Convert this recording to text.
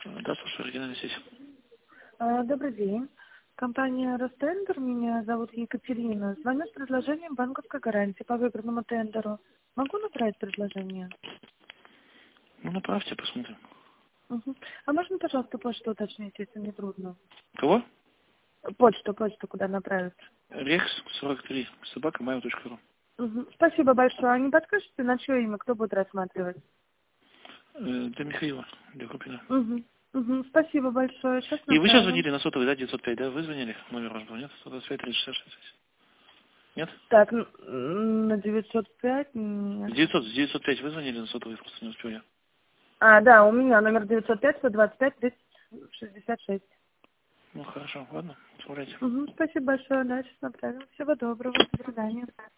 Да, слушай, оригинальная сеть. Добрый день. Компания Ростендер. Меня зовут Екатерина. Звоню с предложением банковской гарантии по выигранному тендеру. Могу направить предложение? Ну, направьте, посмотрим. Угу. А можно, пожалуйста, почту уточнить, если не трудно? Кого? Почту, куда направить? Рекс 43, @mail.ru. Угу. Спасибо большое. А не подскажете, на чье имя кто будет рассматривать? Для Михаила, для Купина. Угу. Угу. Спасибо большое. Сейчас И вы сейчас направим. звонили на сотовый, да, 905, да? Вы звонили? Номер ваш был, нет? 125 36 Нет? Так, на 905 С нет. 905 вы звонили на сотовый, просто не успел я. Да, у меня номер 905-125-3066. Ну, хорошо, ладно, отправляйте. Спасибо большое, да, сейчас направим. Всего доброго, до свидания.